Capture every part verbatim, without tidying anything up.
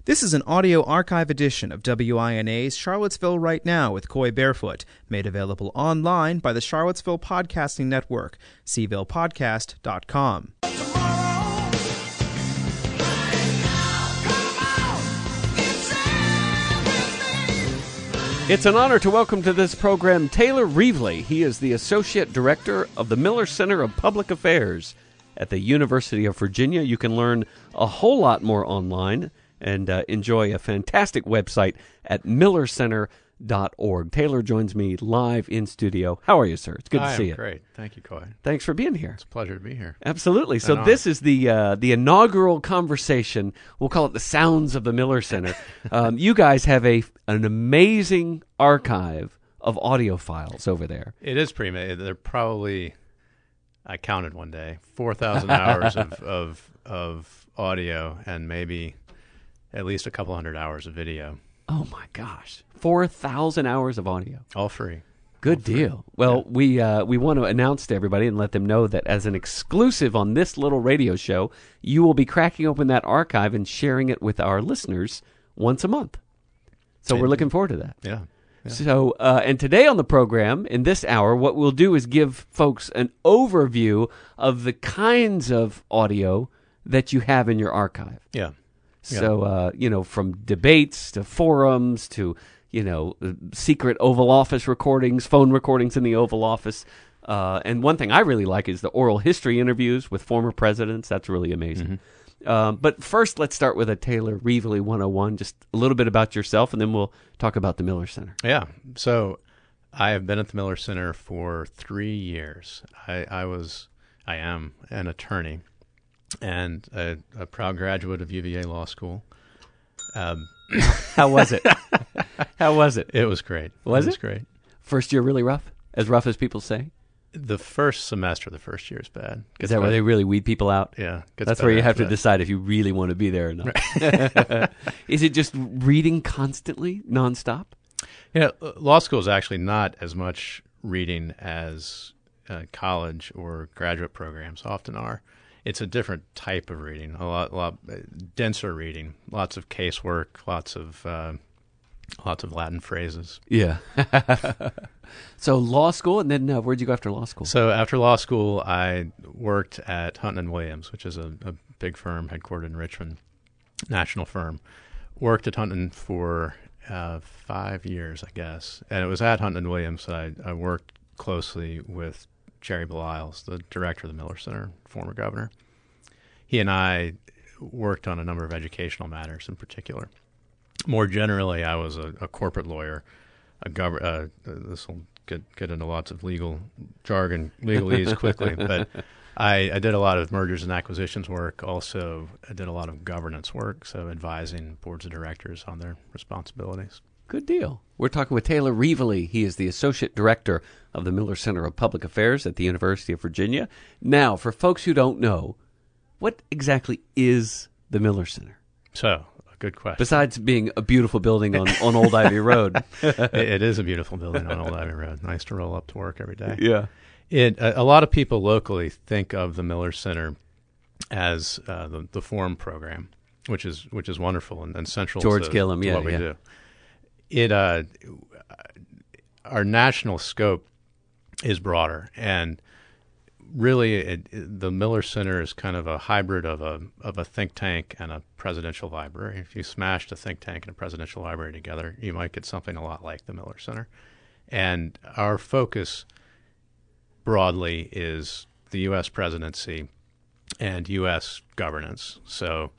This is an audio archive edition of W I N A's Charlottesville Right Now with Coy Barefoot, made available online by the Charlottesville Podcasting Network, c ville podcast dot com. It's an honor to welcome to this program Taylor Reevely. He is the Associate Director of the Miller Center of Public Affairs at the University of Virginia. You can learn a whole lot more online and uh, enjoy a fantastic website at miller center dot org. Taylor joins me live in studio. How are you, sir? It's good I to see am you. Great. Thank you, Coy. Thanks for being here. It's a pleasure to be here. Absolutely. So An this honor. is the uh, the inaugural conversation. We'll call it the Sounds of the Miller Center. um, you guys have a an amazing archive of audio files over there. It is pretty amazing. They're probably, I counted one day, four thousand hours of, of, of audio and maybe at least a couple hundred hours of video. Oh, my gosh. four thousand hours of audio. All free. Good All free. deal. Well, Yeah. we uh, we want to announce to everybody and let them know that as an exclusive on this little radio show, you will be cracking open that archive and sharing it with our listeners once a month. So we're Indeed. looking forward to that. Yeah. Yeah. So, uh, and today on the program, in this hour, what we'll do is give folks an overview of the kinds of audio that you have in your archive. Yeah. Yeah. So, uh, you know, from debates to forums to, you know, secret Oval Office recordings, phone recordings in the Oval Office. Uh, and one thing I really like is the oral history interviews with former presidents. That's really amazing. Mm-hmm. Um, but first, let's start with a Taylor Reevely one oh one, just a little bit about yourself, and then we'll talk about the Miller Center. Yeah. So I have been at the Miller Center for three years. I, I was, I am an attorney and a, a proud graduate of U V A Law School. Um, How was it? How was it? it was great. Was it? was it? great. First year really rough? As rough as people say? The first semester, the first year is bad. Is that where they really weed people out? Yeah. gets That's better where you have after to that. decide if you really want to be there or not. Is it just reading constantly, nonstop? Yeah, uh, law school is actually not as much reading as uh, college or graduate programs often are. It's a different type of reading, a lot, lot uh, denser reading, lots of casework, lots of uh, lots of Latin phrases. Yeah. So law school, and then uh, where'd you go after law school? So after law school, I worked at Hunton and Williams, which is a, a big firm headquartered in Richmond, national firm. Worked at Hunton for uh, five years, I guess, and it was at Hunton and Williams that I, I worked closely with Jerry Beliles, the director of the Miller Center, former governor. He and I worked on a number of educational matters in particular. More generally, I was a, a corporate lawyer. A gov- uh, this will get get into lots of legal jargon, legalese quickly, but I, I did a lot of mergers and acquisitions work. Also, I did a lot of governance work, so advising boards of directors on their responsibilities. Good deal. We're talking with Taylor Reevely. He is the Associate Director of the Miller Center of Public Affairs at the University of Virginia. Now, for folks who don't know, what exactly is the Miller Center? So, a good question. Besides being a beautiful building on, on Old Ivy Road. it, it is a beautiful building on Old Ivy Road. Nice to roll up to work every day. Yeah. It a, a lot of people locally think of the Miller Center as uh, the the Forum program, which is which is wonderful and, and central George to, Gillum, to yeah, what we yeah. do. It uh, our national scope is broader, and really, it, it, the Miller Center is kind of a hybrid of a of a think tank and a presidential library. If you smashed a think tank and a presidential library together, you might get something a lot like the Miller Center. And our focus broadly is the U S presidency and U S governance. So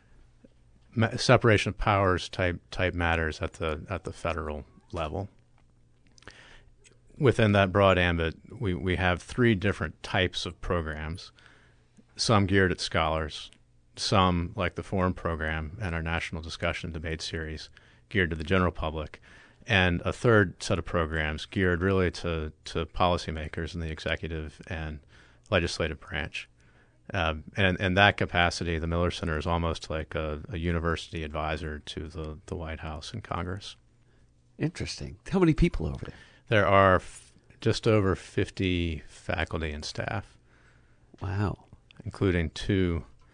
ma- separation of powers type type matters at the at the federal level. Within that broad ambit, we, we have three different types of programs, some geared at scholars, some, like the Forum program and our National Discussion Debate Series, geared to the general public, and a third set of programs geared really to, to policymakers in the executive and legislative branch. Um, and in that capacity, the Miller Center is almost like a, a university advisor to the, the White House and Congress. Interesting. How many people over there? There are f- just over fifty faculty and staff, Wow. including two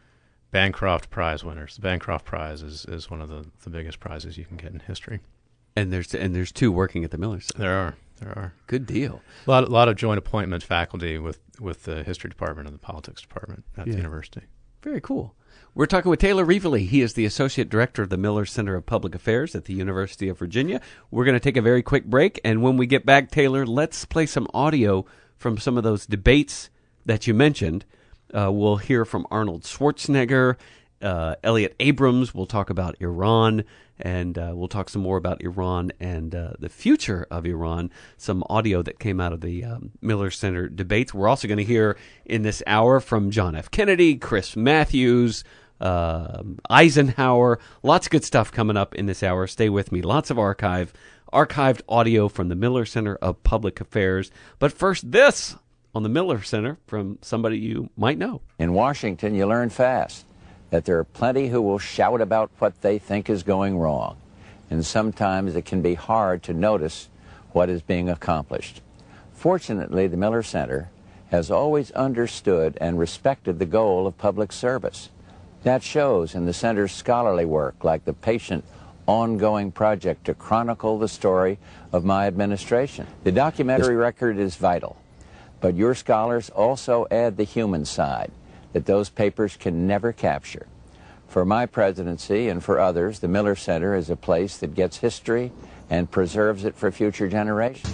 Bancroft Prize winners. The Bancroft Prize is, is one of the, the biggest prizes you can get in history. And there's and there's two working at the Miller Center. There are. There are. Good deal. A lot, a lot of joint appointment faculty with, with the history department and the politics department at Yeah. the university. Very cool. We're talking with Taylor Reevely. He is the Associate Director of the Miller Center of Public Affairs at the University of Virginia. We're going to take a very quick break, and when we get back, Taylor, let's play some audio from some of those debates that you mentioned. Uh, we'll hear from Arnold Schwarzenegger, uh, Elliot Abrams. We'll talk about Iran, and uh, we'll talk some more about Iran and uh, the future of Iran, some audio that came out of the um, Miller Center debates. We're also going to hear in this hour from John F. Kennedy, Chris Matthews, uh, Eisenhower. Lots of good stuff coming up in this hour. Stay with me. Lots of archive, archived audio from the Miller Center of Public Affairs. But first, this on the Miller Center from somebody you might know. In Washington, you learn fast that there are plenty who will shout about what they think is going wrong, and sometimes it can be hard to notice what is being accomplished. Fortunately, the Miller Center has always understood and respected the goal of public service. That shows in the center's scholarly work, like the patient ongoing project to chronicle the story of my administration. The documentary record is vital, but your scholars also add the human side that those papers can never capture. For my presidency and for others, the Miller Center is a place that gets history and preserves it for future generations.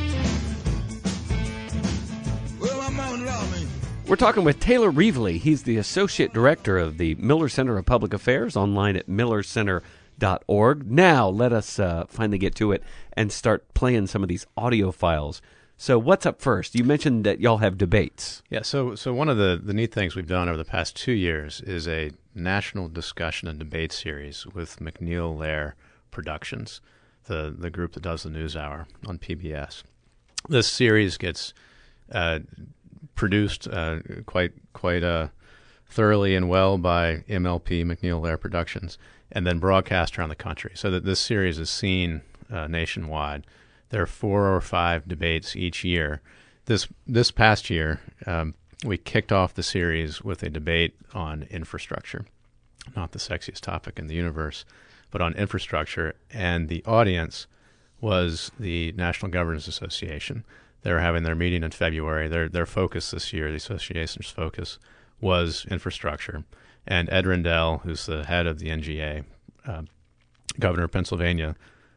We're talking with Taylor Reevely. He's the Associate Director of the Miller Center of Public Affairs, online at miller center dot org. Now, let us uh, finally get to it and start playing some of these audio files. So what's up first? You mentioned that y'all have debates. Yeah, so so one of the, the neat things we've done over the past two years is a national discussion and debate series with McNeil Lehrer Productions, the, the group that does the NewsHour on P B S. This series gets uh, produced uh, quite quite uh, thoroughly and well by M L P, McNeil Lehrer Productions, and then broadcast around the country, so that this series is seen uh, nationwide. There are four or five debates each year. This this past year, um, we kicked off the series with a debate on infrastructure, not the sexiest topic in the universe, but on infrastructure. And the audience was the National Governors Association. They're having their meeting in February. Their their focus this year, the association's focus, was infrastructure. And Ed Rendell, who's the head of the N G A, uh, governor of Pennsylvania,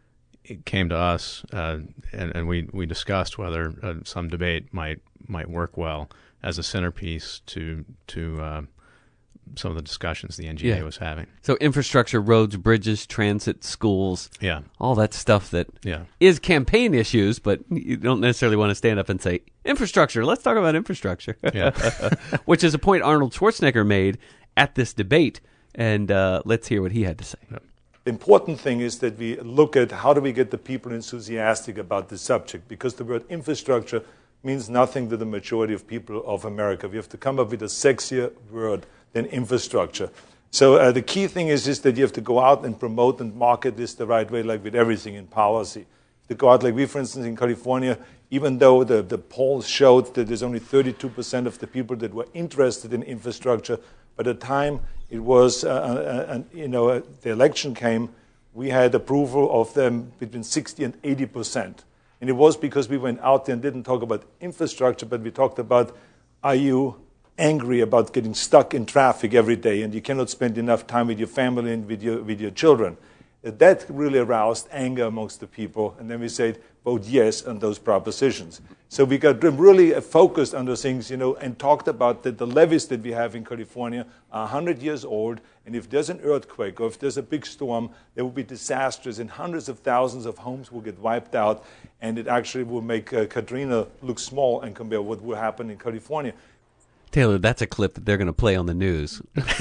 it came to us, uh, and, and we, we discussed whether uh, some debate might might work well as a centerpiece to to uh, some of the discussions the N G A Yeah. was having. So infrastructure, roads, bridges, transit, schools, Yeah, all that stuff that yeah, is campaign issues, but you don't necessarily want to stand up and say, infrastructure, let's talk about infrastructure, yeah. which is a point Arnold Schwarzenegger made at this debate. And uh, let's hear what he had to say. Yeah. The important thing is that we look at how do we get the people enthusiastic about the subject, because the word infrastructure means nothing to the majority of people of America. We have to come up with a sexier word than infrastructure. So uh, the key thing is, is that you have to go out and promote and market this the right way, like with everything in policy. To go out, like we, for instance, in California, even though the, the polls showed that there's only thirty-two percent of the people that were interested in infrastructure, by the time it was, uh, uh, uh, you know, uh, the election came, we had approval of them between sixty and eighty percent. And it was because we went out there and didn't talk about infrastructure, but we talked about, are you angry about getting stuck in traffic every day and you cannot spend enough time with your family and with your, with your children? That really aroused anger amongst the people. And then we said, vote yes on those propositions. So we got really focused on those things, you know, and talked about that the levees that we have in California are one hundred years old. And if there's an earthquake or if there's a big storm, there will be disasters and hundreds of thousands of homes will get wiped out. And it actually will make uh, Katrina look small and compare what will happen in California. Taylor, that's a clip that they're going to play on the news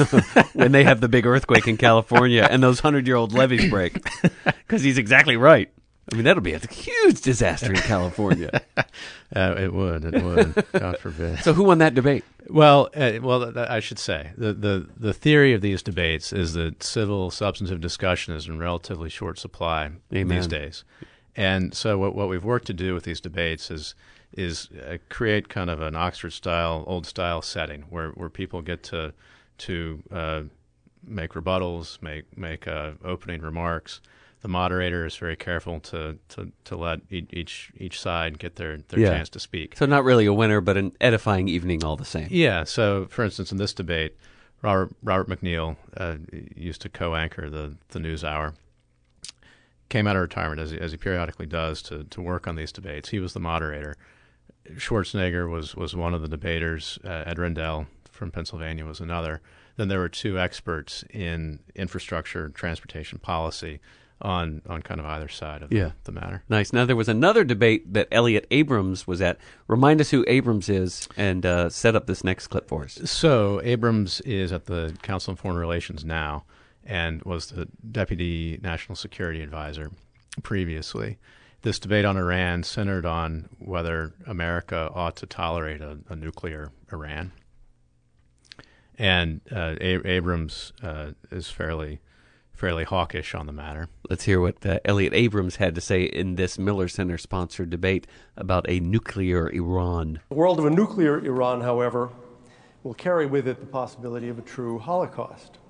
when they have the big earthquake in California and those hundred-year-old levees break. Because he's exactly right. I mean, that'll be a huge disaster in California. Uh, it would, it would. God forbid. So who won that debate? Well, uh, well, th- th- I should say the, the the theory of these debates is that civil, substantive discussion is in relatively short supply Amen. these days, and so what what we've worked to do with these debates is is uh, create kind of an Oxford style, old style setting where where people get to to uh, make rebuttals, make make uh, opening remarks. The moderator is very careful to to, to let each each side get their, their Yeah. chance to speak. So not really a winner, but an edifying evening all the same. Yeah. So, for instance, in this debate, Robert Robert McNeil uh, used to co-anchor the the NewsHour. Came out of retirement, as he, as he periodically does, to to work on these debates. He was the moderator. Schwarzenegger was was one of the debaters. Uh, Ed Rendell from Pennsylvania was another. Then there were two experts in infrastructure, transportation policy, on on kind of either side of Yeah. the, the matter. Nice. Now, there was another debate that Elliot Abrams was at. Remind us who Abrams is and uh, set up this next clip for us. So Abrams is at the Council on Foreign Relations now and was the Deputy National Security Advisor previously. This debate on Iran centered on whether America ought to tolerate a, a nuclear Iran. And uh, a- Abrams uh, is fairly fairly hawkish on the matter. Let's hear what uh, Elliot Abrams had to say in this Miller Center-sponsored debate about a nuclear Iran. The world of a nuclear Iran, however, will carry with it the possibility of a true Holocaust.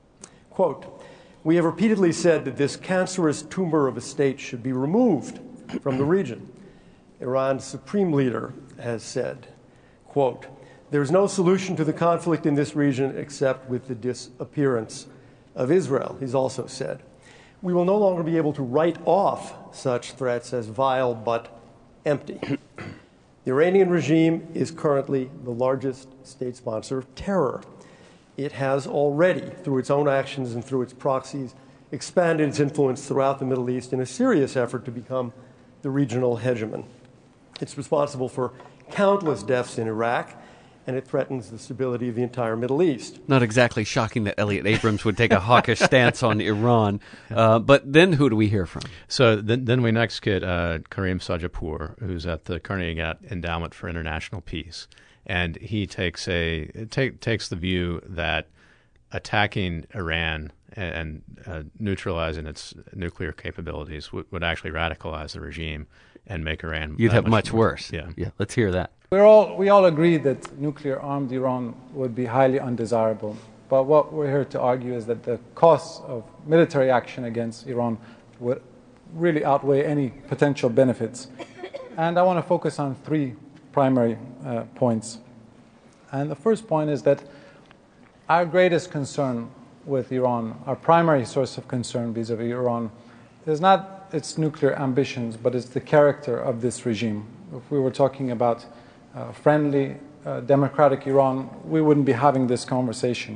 Quote, "We have repeatedly said that this cancerous tumor of a state should be removed from the region. Iran's supreme leader has said, quote, there is no solution to the conflict in this region except with the disappearance of Israel. He's also said, we will no longer be able to write off such threats as vile but empty. The Iranian regime is currently the largest state sponsor of terror. It has already, through its own actions and through its proxies, expanded its influence throughout the Middle East in a serious effort to become the regional hegemon. It's responsible for countless deaths in Iraq, and it threatens the stability of the entire Middle East. Not exactly shocking that Elliot Abrams would take a hawkish stance on Iran. Uh, but then who do we hear from? So then, then we next get uh, Karim Sajapour, who's at the Carnegie Endowment for International Peace, and he takes a take, takes the view that attacking Iran and uh, neutralizing its nuclear capabilities would, would actually radicalize the regime and make Iran. You'd that have much more, worse. Yeah. Yeah. Let's hear that. We're all, we all agree that nuclear-armed Iran would be highly undesirable. But what we're here to argue is that the costs of military action against Iran would really outweigh any potential benefits. And I want to focus on three primary uh, points. And the first point is that our greatest concern with Iran, our primary source of concern vis-a-vis Iran, is not its nuclear ambitions, but it's the character of this regime. If we were talking about uh, friendly, uh, democratic Iran, we wouldn't be having this conversation.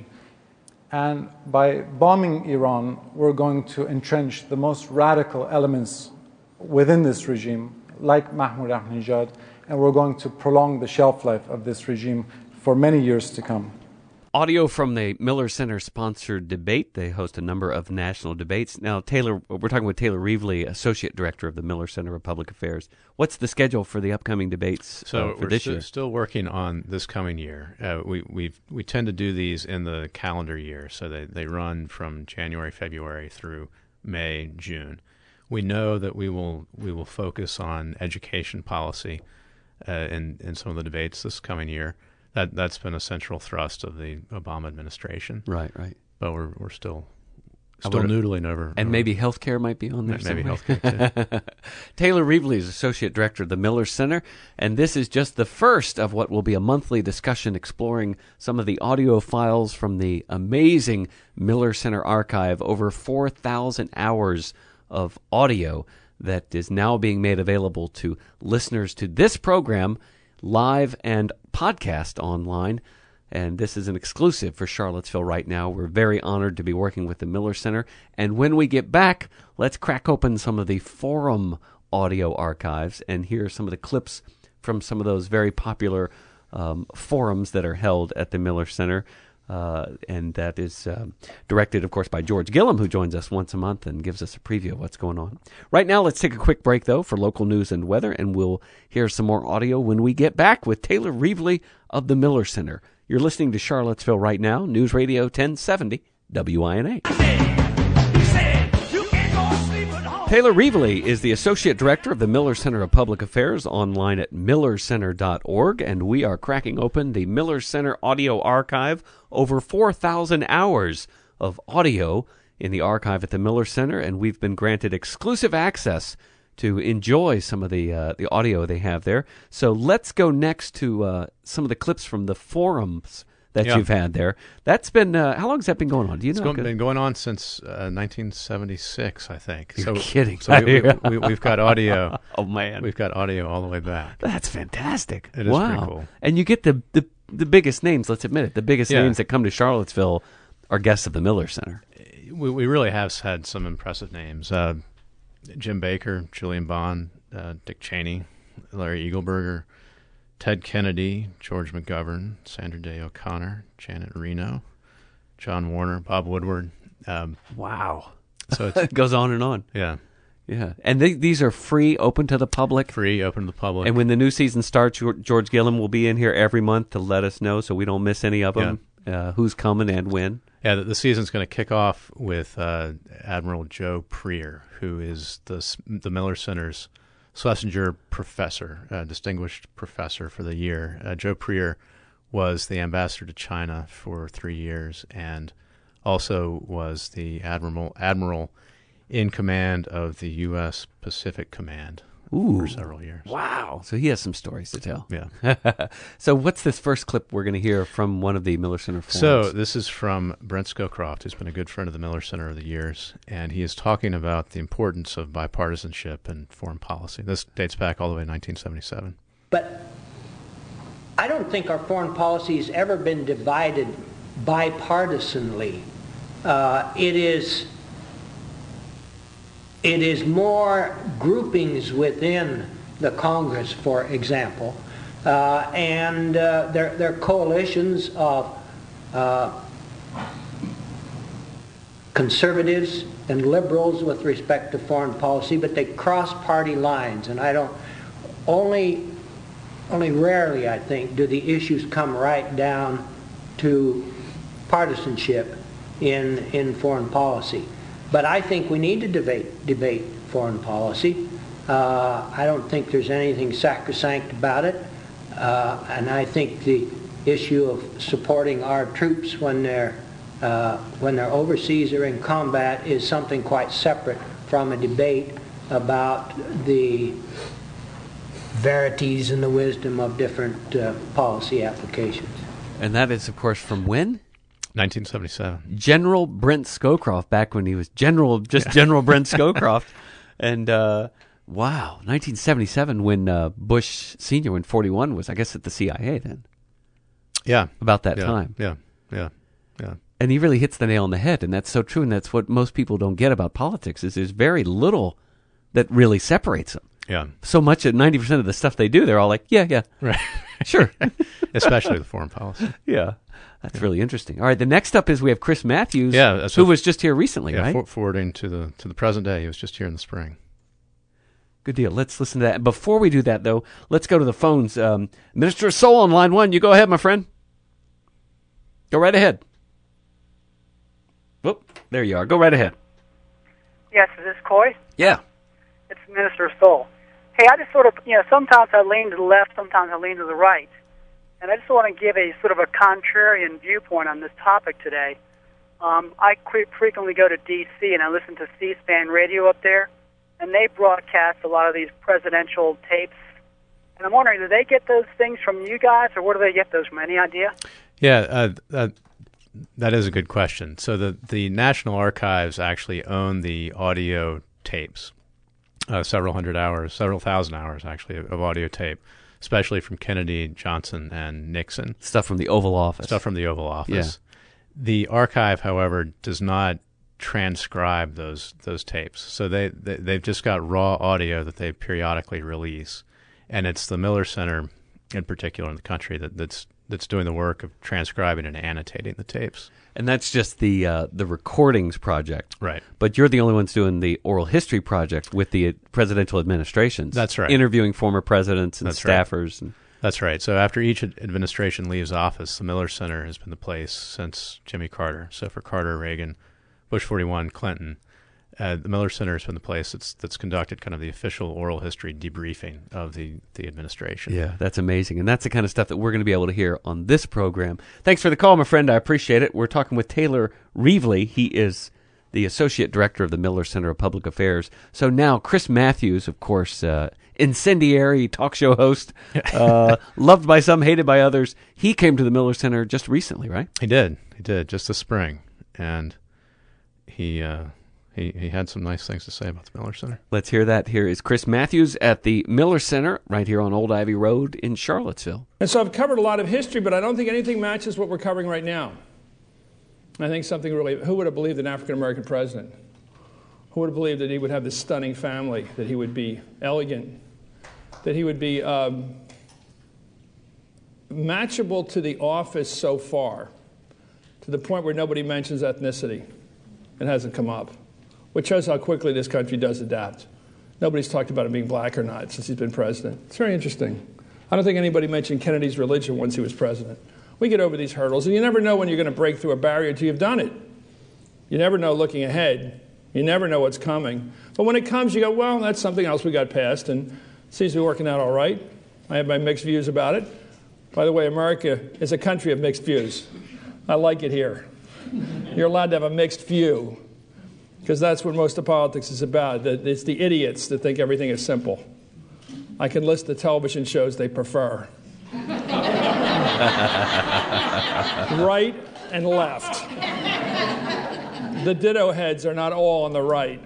And by bombing Iran, we're going to entrench the most radical elements within this regime, like Mahmoud Ahmadinejad, and we're going to prolong the shelf life of this regime for many years to come. Audio from the Miller Center-sponsored debate. They host a number of national debates. Now, Taylor, we're talking with Taylor Reevely, Associate Director of the Miller Center of Public Affairs. What's the schedule for the upcoming debates so uh, for we're this st- year? still working on this coming year. Uh, we we we tend to do these in the calendar year, so they, they run from January, February through May, June. We know that we will we will focus on education policy uh, in in some of the debates this coming year. That that's been a central thrust of the Obama administration. Right, right. But we're we're still still would've- noodling over. And over- maybe healthcare might be on there maybe somewhere. healthcare too. Taylor Reevely is Associate Director of the Miller Center, and this is just the first of what will be a monthly discussion exploring some of the audio files from the amazing Miller Center archive, over four thousand hours of audio that is now being made available to listeners to this program, live and podcast online. And this is an exclusive for Charlottesville right now. We're very honored to be working with the Miller Center. And when we get back, let's crack open some of the forum audio archives and hear some of the clips from some of those very popular um, forums that are held at the Miller Center. Uh, and that is uh, directed, of course, by George Gillum, who joins us once a month and gives us a preview of what's going on. Right now, let's take a quick break, though, for local news and weather, and we'll hear some more audio when we get back with Taylor Reevely of the Miller Center. You're listening to Charlottesville Right Now, News Radio ten seventy, W I N A. He said, he said, you can't go sleep at home. Taylor Reevely is the Associate Director of the Miller Center of Public Affairs, online at miller center dot org, and we are cracking open the Miller Center Audio Archive. Over four thousand hours of audio in the archive at the Miller Center, and we've been granted exclusive access to enjoy some of the uh, the audio they have there. So let's go next to uh, some of the clips from the forums that Yeah. you've had there. That's been, uh, how long has that been going on? Do you It's know? go- been going on since uh, nineteen seventy-six, I think. You're so, kidding. So we, we, we, we've got audio. Oh, man. We've got audio all the way back. That's fantastic. It is wow. pretty cool. And you get the, the, the biggest names, let's admit it. The biggest Yeah. names that come to Charlottesville are guests of the Miller Center. We, we really have had some impressive names. Uh, Jim Baker, Julian Bond, uh, Dick Cheney, Larry Eagleburger, Ted Kennedy, George McGovern, Sandra Day O'Connor, Janet Reno, John Warner, Bob Woodward. Um, Wow. so it's, It goes on and on. yeah, Yeah. And they, these are free, open to the public. free, open to the public. And when the new season starts, Geor- George Gillum will be in here every month to let us know so we don't miss any of them, uh, who's coming and when. Yeah, the, the season's going to kick off with uh, Admiral Joe Preer, who is the S- the Miller Center's Schlesinger Professor, uh, Distinguished Professor for the year. Uh, Joe Preer was the ambassador to China for three years and also was the admiral admiral in command of the U S Pacific Command Ooh. for several years. Wow. So he has some stories to tell. Yeah. So what's this first clip we're going to hear from one of the Miller Center forums? So this is from Brent Scowcroft, who's been a good friend of the Miller Center over the years, and he is talking about the importance of bipartisanship in foreign policy. This dates back all the way to nineteen seventy-seven. But I don't think our foreign policy has ever been divided bipartisanly. Uh, it is it is more groupings within the Congress, for example, uh, and uh, they're, they're coalitions of uh, conservatives and liberals with respect to foreign policy, but they cross party lines, and I don't only only rarely, I think, do the issues come right down to partisanship in in foreign policy. But I think we need to debate debate foreign policy. Uh, I don't think there's anything sacrosanct about it, uh, and I think the issue of supporting our troops when they're uh, when they're overseas or in combat is something quite separate from a debate about the verities and the wisdom of different uh, policy applications. And that is, of course, from when? nineteen seventy-seven. General Brent Scowcroft, back when he was General, just General Brent Scowcroft. And, uh, wow, nineteen seventy-seven, when uh, Bush Senior, when forty-one was, I guess, at the C I A then. Yeah. About that yeah, time. Yeah, yeah, yeah. And he really hits the nail on the head, and that's so true, and that's what most people don't get about politics, is there's very little that really separates them. Yeah. So much that ninety percent of the stuff they do, they're all like, yeah, yeah, Right. sure. Especially with foreign policy. Yeah. That's really interesting. All right, the next up is we have Chris Matthews, Yeah, that's who what- was just here recently, Yeah, right? for, forwarding to the to the present day. He was just here in the spring. Good deal. Let's listen to that. Before we do that, though, let's go to the phones. Um, Minister Soul on line one. You go ahead, my friend. Go right ahead. Whoop, there you are. Go right ahead. Yes, is this Coy? Yeah. It's Minister Stoll. Hey, I just sort of, you know, sometimes I lean to the left, sometimes I lean to the right. And I just want to give a sort of a contrarian viewpoint on this topic today. Um, I qu- frequently go to D C and I listen to C-SPAN radio up there, and they broadcast a lot of these presidential tapes. And I'm wondering, do they get those things from you guys, or where do they get those from? Any idea? Yeah, uh, uh, that is a good question. So the, the National Archives actually own the audio tapes, uh, several hundred hours, several thousand hours actually of, of audio tape, especially from Kennedy, Johnson, and Nixon. Stuff from the Oval Office. Stuff from the Oval Office. Yeah. The archive, however, does not transcribe those those tapes. So they, they, they've just got raw audio that they periodically release. And it's the Miller Center in particular in the country that, that's that's doing the work of transcribing and annotating the tapes. And that's just the uh, the recordings project. Right. But you're the only ones doing the oral history project with the presidential administrations. That's right. Interviewing former presidents and That's right. staffers. And That's right. So after each ad- administration leaves office, the Miller Center has been the place since Jimmy Carter. So for Carter, Reagan, Bush forty-one, Clinton, uh, the Miller Center has been the place that's that's conducted kind of the official oral history debriefing of the, the administration. Yeah, that's amazing. And that's the kind of stuff that we're going to be able to hear on this program. Thanks for the call, my friend. I appreciate it. We're talking with Taylor Reevely. He is the Associate Director of the Miller Center of Public Affairs. So now Chris Matthews, of course, uh, incendiary talk show host, uh, loved by some, hated by others. He came to the Miller Center just recently, right? He did. He did, just this spring. And he, uh, he, he had some nice things to say about the Miller Center. Let's hear that. Here is Chris Matthews at the Miller Center right here on Old Ivy Road in Charlottesville. And so I've covered a lot of history, but I don't think anything matches what we're covering right now. I think something really, who would have believed an African-American president? Who would have believed that he would have this stunning family, that he would be elegant, that he would be um, matchable to the office so far, to the point where nobody mentions ethnicity. It hasn't come up, which shows how quickly this country does adapt. Nobody's talked about him being black or not since he's been president. It's very interesting. I don't think anybody mentioned Kennedy's religion once he was president. We get over these hurdles, and you never know when you're going to break through a barrier until you've done it. You never know looking ahead. You never know what's coming. But when it comes, you go, well, that's something else we got past, and it seems to be working out all right. I have my mixed views about it. By the way, America is a country of mixed views. I like it here. You're allowed to have a mixed view, because that's what most of politics is about. It's the idiots that think everything is simple. I can list the television shows they prefer. Right and left. The ditto heads are not all on the right.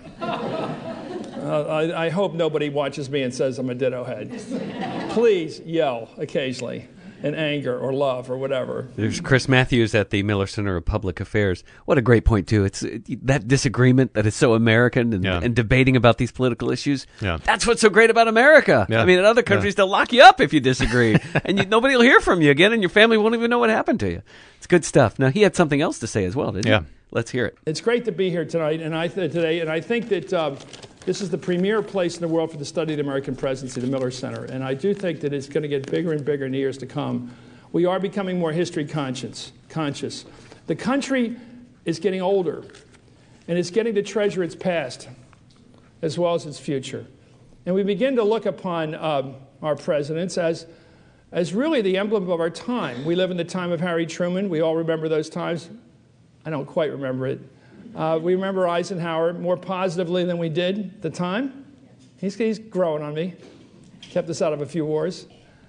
Uh, I, I hope nobody watches me and says I'm a ditto head. Please yell occasionally in anger or love or whatever. There's Chris Matthews at the Miller Center of Public Affairs. What a great point, too. It's that disagreement that is so American and, yeah. and debating about these political issues. Yeah. That's what's so great about America. Yeah. I mean, in other countries, yeah. they'll lock you up if you disagree. and you, nobody will hear from you again, and your family won't even know what happened to you. It's good stuff. Now, he had something else to say as well, didn't yeah. he? Let's hear it. It's great to be here tonight, and I th- today, and I think that um, this is the premier place in the world for the study of the American presidency, the Miller Center. And I do think that it's going to get bigger and bigger in the years to come. We are becoming more history conscious. conscious. The country is getting older, and it's getting to treasure its past as well as its future. And we begin to look upon um, our presidents as, as really the emblem of our time. We live in the time of Harry Truman. We all remember those times. I don't quite remember it. Uh, we remember Eisenhower more positively than we did at the time. He's, he's growing on me. Kept us out of a few wars.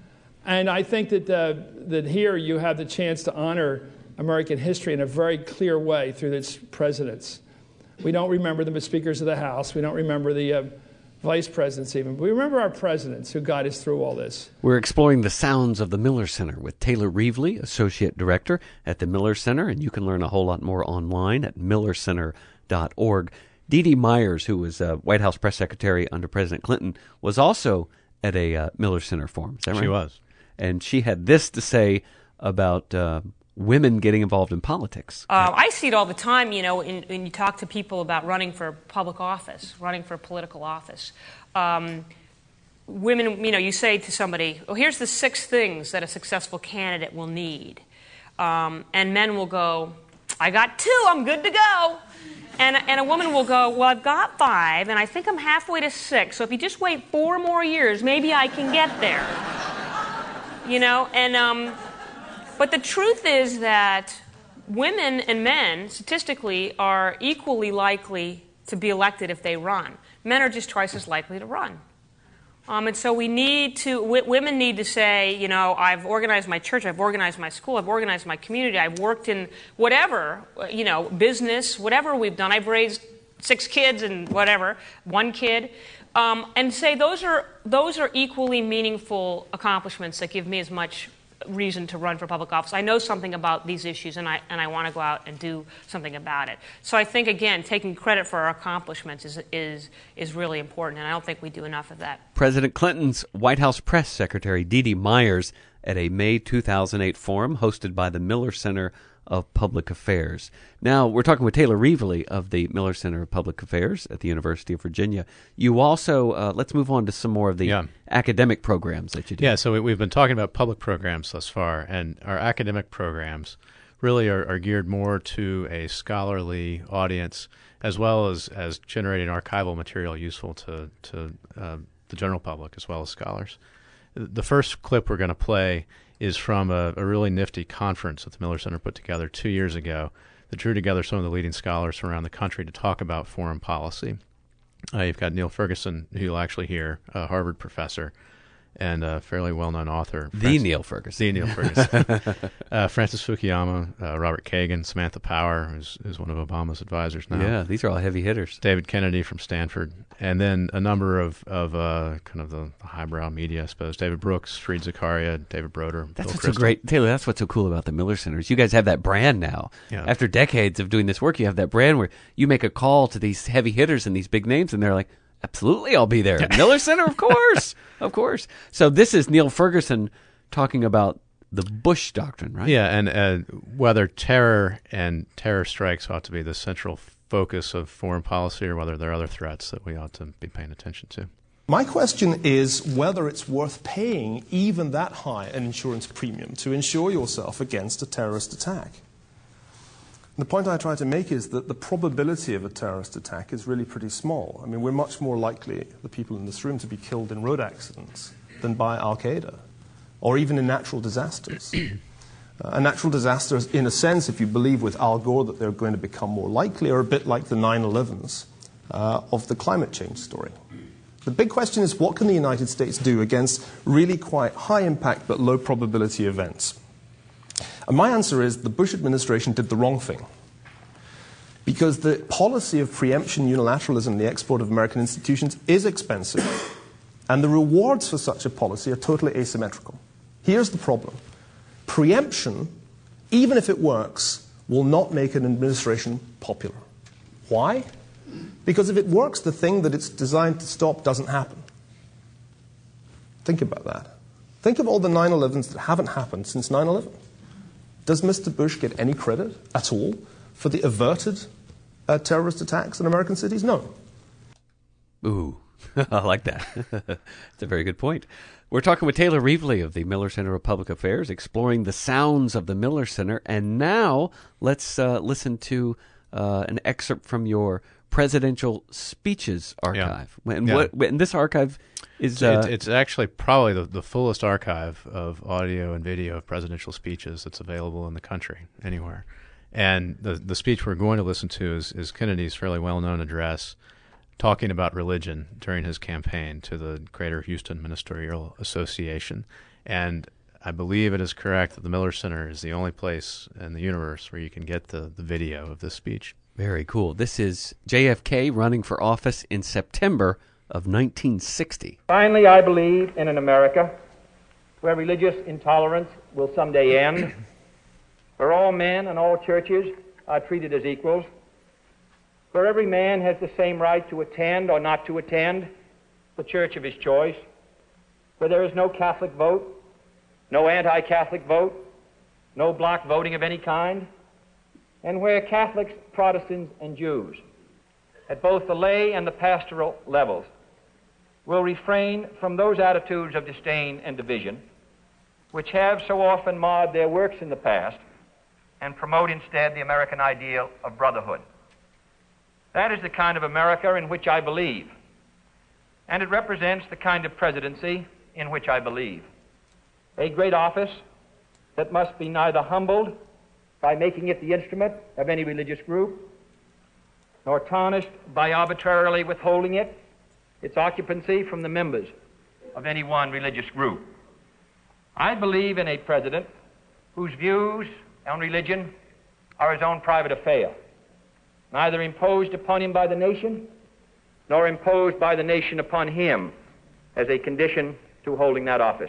And I think that, uh, that here you have the chance to honor American history in a very clear way through its presidents. We don't remember them as speakers of the House. We don't remember the uh, vice presidents even. But we remember our presidents who got us through all this. We're exploring the sounds of the Miller Center with Taylor Reevely, Associate Director at the Miller Center, and you can learn a whole lot more online at miller center dot org. Dee Dee Myers, who was uh, White House Press Secretary under President Clinton, was also at a uh, Miller Center forum. Is that right? She was. And she had this to say about uh, women getting involved in politics. Uh, I see it all the time, you know, when you talk to people about running for public office, running for political office. Um, women, you know, you say to somebody, oh, here's the six things that a successful candidate will need. Um, and men will go, I got two, I'm good to go. And, and a woman will go, well, I've got five, and I think I'm halfway to six, so if you just wait four more years, maybe I can get there. You know, and um, but the truth is that women and men, statistically, are equally likely to be elected if they run. Men are just twice as likely to run. Um, and so we need to, w- women need to say, you know, I've organized my church, I've organized my school, I've organized my community, I've worked in whatever, you know, business, whatever we've done. I've raised six kids and whatever, one kid. Um, and say those are those are equally meaningful accomplishments that give me as much reason to run for public office. I know something about these issues, and I and I want to go out and do something about it. So I think, again, taking credit for our accomplishments is is is really important, and I don't think we do enough of that. President Clinton's White House Press Secretary Dee Dee Myers at a May two thousand eight forum hosted by the Miller Center of Public Affairs. Now, we're talking with Taylor Reevely of the Miller Center of Public Affairs at the University of Virginia. You also, uh, let's move on to some more of the yeah. academic programs that you do. Yeah, so we, we've been talking about public programs thus far, and our academic programs really are, are geared more to a scholarly audience, as well as, as generating archival material useful to, to uh, the general public as well as scholars. The first clip we're going to play is from a, a really nifty conference that the Miller Center put together two years ago that drew together some of the leading scholars from around the country to talk about foreign policy. Uh, you've got Neil Ferguson, who you'll actually hear, a Harvard professor and a fairly well-known author. The Francis, Neil Ferguson. The Neil Ferguson. uh, Francis Fukuyama, uh, Robert Kagan, Samantha Power, who's, who's one of Obama's advisors now. Yeah, these are all heavy hitters. David Kennedy from Stanford. And then a number of, of uh, kind of the highbrow media, I suppose. David Brooks, Fareed Zakaria, David Broder, That's Bill what's Kristol. so great. Taylor, that's what's so cool about the Miller Centers. You guys have that brand now. Yeah. After decades of doing this work, you have that brand where you make a call to these heavy hitters and these big names, and they're like, absolutely, I'll be there. Miller Center, of course. Of course. So this is Neil Ferguson talking about the Bush Doctrine, right? Yeah, and uh, whether terror and terror strikes ought to be the central focus of foreign policy or whether there are other threats that we ought to be paying attention to. My question is whether it's worth paying even that high an insurance premium to insure yourself against a terrorist attack. The point I try to make is that the probability of a terrorist attack is really pretty small. I mean, we're much more likely, the people in this room, to be killed in road accidents than by Al-Qaeda, or even in natural disasters. uh, and natural disasters, in a sense, if you believe with Al Gore that they're going to become more likely, are a bit like the nine elevens uh, of the climate change story. The big question is, what can the United States do against really quite high impact but low probability events? And my answer is the Bush administration did the wrong thing. Because the policy of preemption, unilateralism, the export of American institutions is expensive. And the rewards for such a policy are totally asymmetrical. Here's the problem. Preemption, even if it works, will not make an administration popular. Why? Because if it works, the thing that it's designed to stop doesn't happen. Think about that. Think of all the nine elevens that haven't happened since nine eleven. Does Mister Bush get any credit at all for the averted uh, terrorist attacks in American cities? No. Ooh, I like that. That's a very good point. We're talking with Taylor Reevely of the Miller Center of Public Affairs, exploring the sounds of the Miller Center. And now let's uh, listen to uh, an excerpt from your presidential speeches archive. Yeah. And, yeah. what, and this archive is... So uh, it's, it's actually probably the, the fullest archive of audio and video of presidential speeches that's available in the country, anywhere. And the the speech we're going to listen to is, is Kennedy's fairly well-known address talking about religion during his campaign to the Greater Houston Ministerial Association. And I believe it is correct that the Miller Center is the only place in the universe where you can get the, the video of this speech. Very cool. This is J F K running for office in September of nineteen sixty. Finally, I believe in an America where religious intolerance will someday end, where all men and all churches are treated as equals, where every man has the same right to attend or not to attend the church of his choice, where there is no Catholic vote, no anti-Catholic vote, no block voting of any kind, and where Catholics, Protestants, and Jews, at both the lay and the pastoral levels, will refrain from those attitudes of disdain and division which have so often marred their works in the past, and promote instead the American ideal of brotherhood. That is the kind of America in which I believe, and it represents the kind of presidency in which I believe. A great office that must be neither humbled by making it the instrument of any religious group, nor tarnished by arbitrarily withholding it, its occupancy from the members of any one religious group. I believe in a president whose views on religion are his own private affair, neither imposed upon him by the nation, nor imposed by the nation upon him as a condition to holding that office.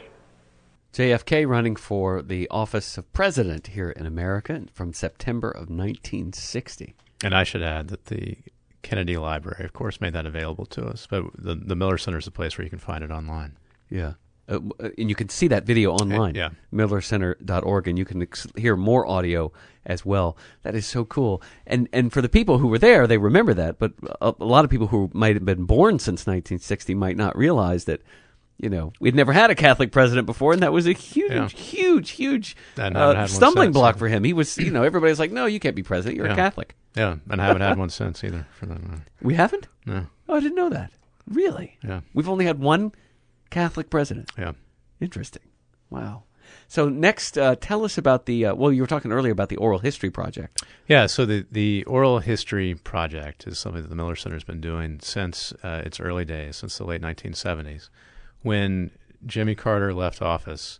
J F K running for the office of president here in America from September of nineteen sixty. And I should add that the Kennedy Library, of course, made that available to us, but the, the Miller Center is a place where you can find it online. Yeah. Uh, and you can see that video online, yeah. miller center dot org, and you can ex- hear more audio as well. That is so cool. And and for the people who were there, they remember that, but a, a lot of people who might have been born since nineteen sixty might not realize that, you know, we'd never had a Catholic president before, and that was a huge, Yeah. huge, huge And uh, haven't had one stumbling since, block yeah. for him. He was, you know, everybody's like, no, you can't be president. You're Yeah. a Catholic. Yeah, and I haven't had one since either. For them. We haven't? No. Oh, I didn't know that. Really? Yeah. We've only had one Catholic president. Yeah. Interesting. Wow. So next, uh, tell us about the, uh, well, you were talking earlier about the Oral History Project. Yeah, so the, the Oral History Project is something that the Miller Center has been doing since uh, its early days, since the late nineteen seventies. When Jimmy Carter left office,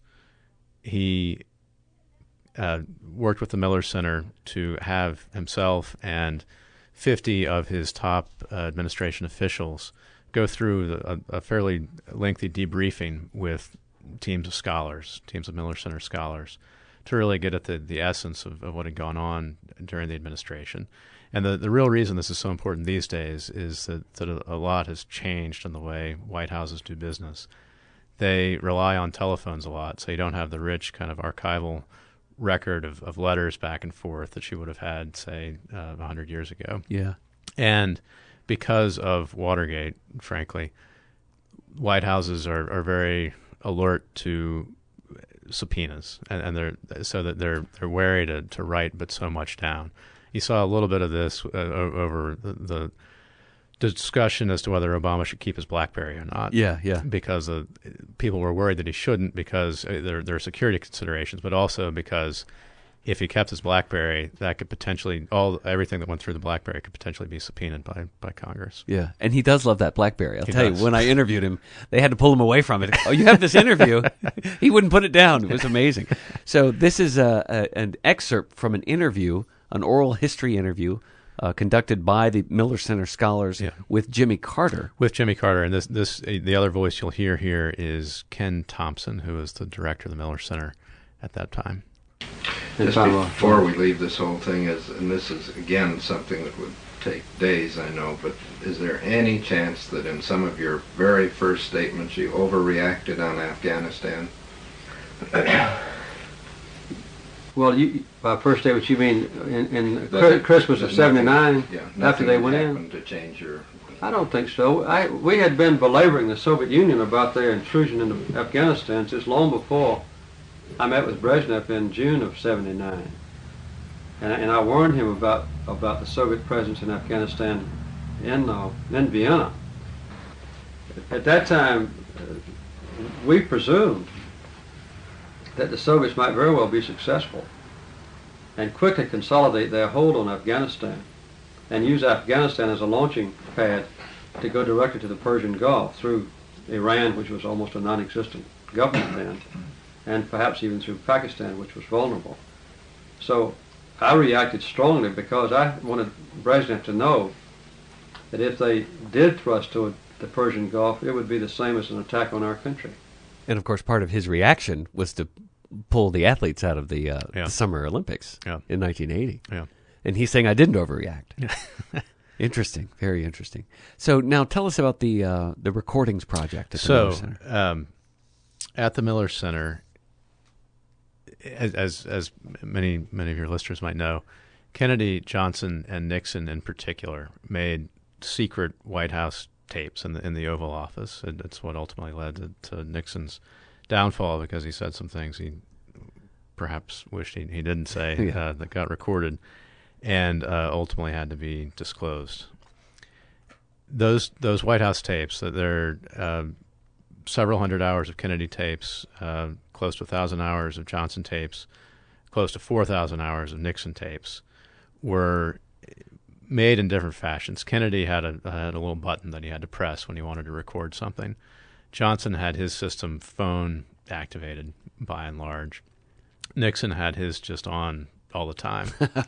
he uh, worked with the Miller Center to have himself and fifty of his top uh, administration officials go through the, a, a fairly lengthy debriefing with teams of scholars, teams of Miller Center scholars, to really get at the, the essence of, of what had gone on during the administration. And the, the real reason this is so important these days is that, that a, a lot has changed in the way White Houses do business. They rely on telephones a lot, so you don't have the rich kind of archival record of, of letters back and forth that you would have had, say, uh, one hundred years ago. Yeah. And because of Watergate, frankly, White Houses are, are very alert to subpoenas, and, and they're so that they're they're wary to, to write but so much down. You saw a little bit of this uh, over the, the discussion as to whether Obama should keep his BlackBerry or not. Yeah, yeah. Because uh, people were worried that he shouldn't because uh, there there are security considerations, but also because if he kept his BlackBerry, that could potentially all everything that went through the BlackBerry could potentially be subpoenaed by, by Congress. Yeah, and he does love that BlackBerry. I'll He tell does. you, when I interviewed him, they had to pull him away from it. Oh, you have this interview? He wouldn't put it down. It was amazing. So this is a, a, an excerpt from an interview, an oral history interview, uh, conducted by the Miller Center scholars Yeah. with Jimmy Carter. With Jimmy Carter, and this this uh, the other voice you'll hear here is Ken Thompson, who was the director of the Miller Center at that time. Just before we leave this whole thing, is, and this is again something that would take days, I know, but is there any chance that in some of your very first statements you overreacted on Afghanistan? Well, you, by first day, what you mean in, in Does it- Christmas of does nothing- seventy-nine, yeah, after nothing they went in? happened to change your... I don't think so. I, we had been belaboring the Soviet Union about their intrusion into Afghanistan since long before I met with Brezhnev in June of seventy-nine. And, and I warned him about, about the Soviet presence in Afghanistan in, uh, in Vienna. At that time, uh, we presumed that the Soviets might very well be successful and quickly consolidate their hold on Afghanistan and use Afghanistan as a launching pad to go directly to the Persian Gulf through Iran, which was almost a non-existent government then, and perhaps even through Pakistan, which was vulnerable. So I reacted strongly because I wanted Brezhnev to know that if they did thrust toward the Persian Gulf, it would be the same as an attack on our country. And of course, part of his reaction was to pull the athletes out of the, uh, Yeah. the Summer Olympics Yeah. in nineteen eighty. Yeah. And he's saying I didn't overreact. Interesting, very interesting. So now tell us about the uh, the recordings project at the Miller So, Center. um, at the Miller Center, as, as as many many of your listeners might know, Kennedy, Johnson, and Nixon in particular made secret White House tapes in the in the Oval Office, and it's what ultimately led to, to Nixon's downfall because he said some things he perhaps wished he, he didn't say Yeah. uh, that got recorded, and uh, ultimately had to be disclosed. Those those White House tapes, that they're uh, several hundred hours of Kennedy tapes, uh, close to a thousand hours of Johnson tapes, close to four thousand hours of Nixon tapes, were made in different fashions. Kennedy had a had a little button that he had to press when he wanted to record something. Johnson had his system phone activated by and large. Nixon had his just on all the time.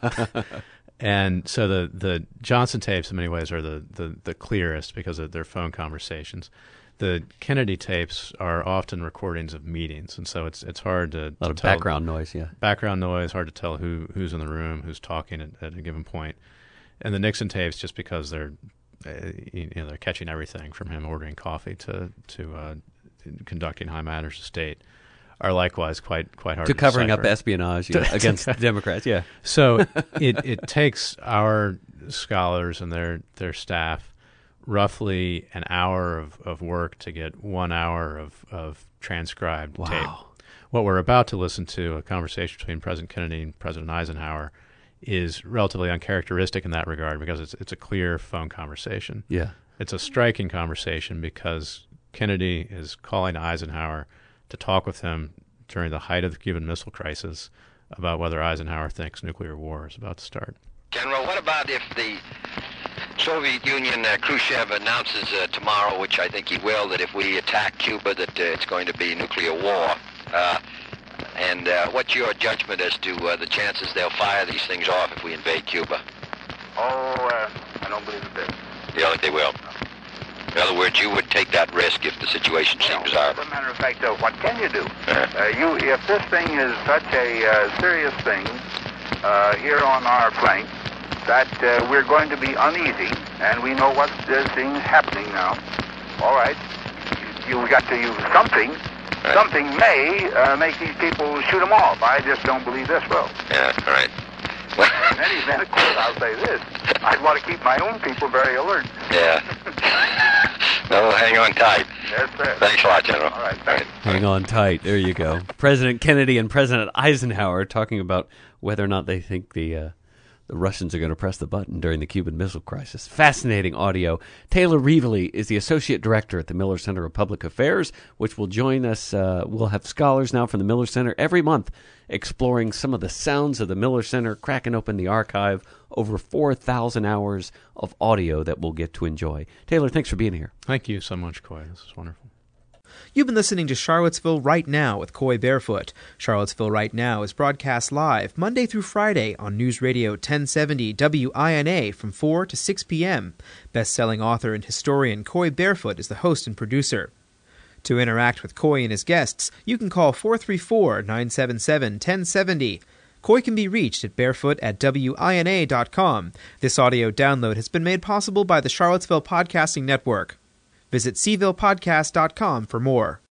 And so the, the Johnson tapes in many ways are the, the, the clearest because of their phone conversations. The Kennedy tapes are often recordings of meetings, and so it's it's hard to, A lot to of tell. background noise, yeah. Background noise, hard to tell who who's in the room, who's talking at, at a given point. And the Nixon tapes, just because they're uh, you know they're catching everything from him ordering coffee to to uh, conducting high matters of state, are likewise quite quite hard To to covering decipher. up espionage yeah, against Democrats, yeah. So it it takes our scholars and their their staff roughly an hour of, of work to get one hour of, of transcribed Wow. tape. What we're about to listen to, a conversation between President Kennedy and President Eisenhower, is relatively uncharacteristic in that regard because it's it's a clear phone conversation. Yeah. It's a striking conversation because Kennedy is calling Eisenhower to talk with him during the height of the Cuban Missile Crisis about whether Eisenhower thinks nuclear war is about to start. General, what about if the Soviet Union, uh, Khrushchev announces uh, tomorrow, which I think he will, that if we attack Cuba, that uh, it's going to be nuclear war? Uh, and uh, what's your judgment as to uh, the chances they'll fire these things off if we invade Cuba? Oh, uh, I don't believe it. You don't think they will? In other words, you would take that risk if the situation seemed Well, desirable. as a matter of fact, uh, what can you do? Uh-huh. Uh, you, if this thing is such a uh, serious thing uh, here on our flank that uh, we're going to be uneasy, and we know what is thing happening now. All right, you, you got to use something. Right. Something may uh, make these people shoot them off. I just don't believe this will. Yeah, all right. In any event, of course, I'll say this. I'd want to keep my own people very alert. Yeah. No, hang on tight. Yes, sir. Thanks a lot, General. All right, All right. Hang on tight. There you go. President Kennedy and President Eisenhower talking about whether or not they think the uh, the Russians are going to press the button during the Cuban Missile Crisis. Fascinating audio. Taylor Reevely is the Associate Director at the Miller Center of Public Affairs, which will join us. Uh, we'll have scholars now from the Miller Center every month exploring some of the sounds of the Miller Center, cracking open the archive, over four thousand hours of audio that we'll get to enjoy. Taylor, thanks for being here. Thank you so much, Coy. This is wonderful. You've been listening to Charlottesville Right Now with Coy Barefoot. Charlottesville Right Now is broadcast live Monday through Friday on News Radio ten seventy W I N A from four to six p.m. Best-selling author and historian Coy Barefoot is the host and producer. To interact with Coy and his guests, you can call four three four, nine seven seven, one zero seven zero. Coy can be reached at barefoot at W I N A dot com. This audio download has been made possible by the Charlottesville Podcasting Network. Visit Seville Podcast dot com for more.